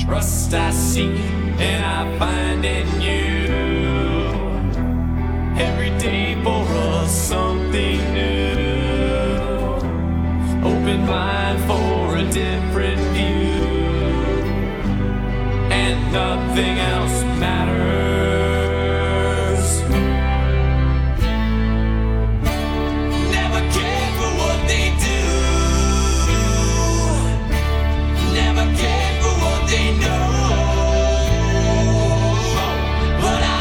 Trust I seek and I find in you. Every day for us something new. Open mind for a different view. And nothing else matters. Never cared for what they do. Never cared for what they know. But I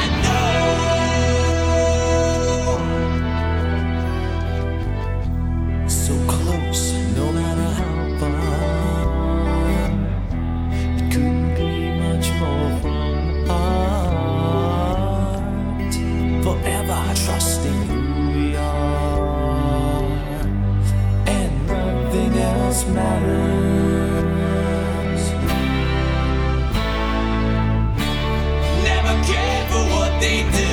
know. So close, no matter how far. It couldn't be much more from the heart. Forever trusting who we are. And nothing else matters. Never cared for what they do.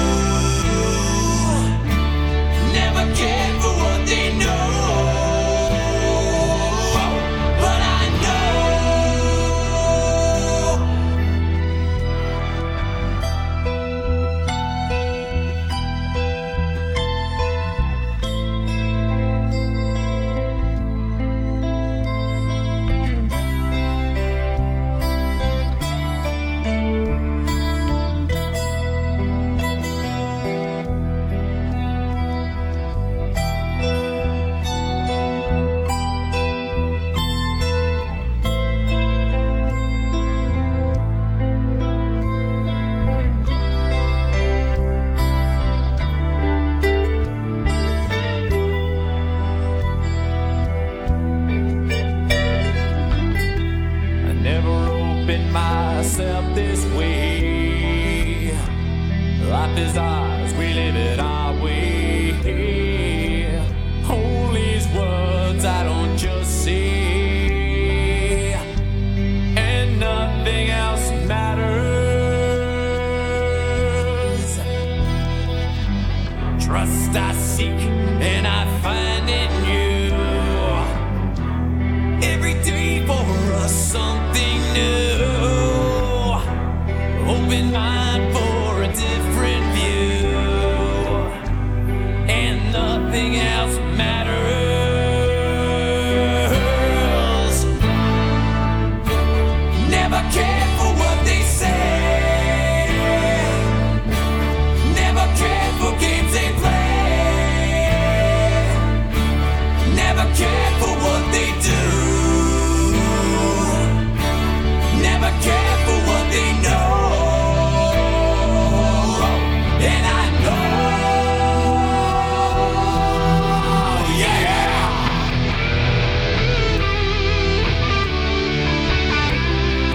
Never cared for what they know. But I know. I never opened myself this way. Life is ours, we live it our way. Hold these words I don't just say. And nothing else matters. Trust I seek and I find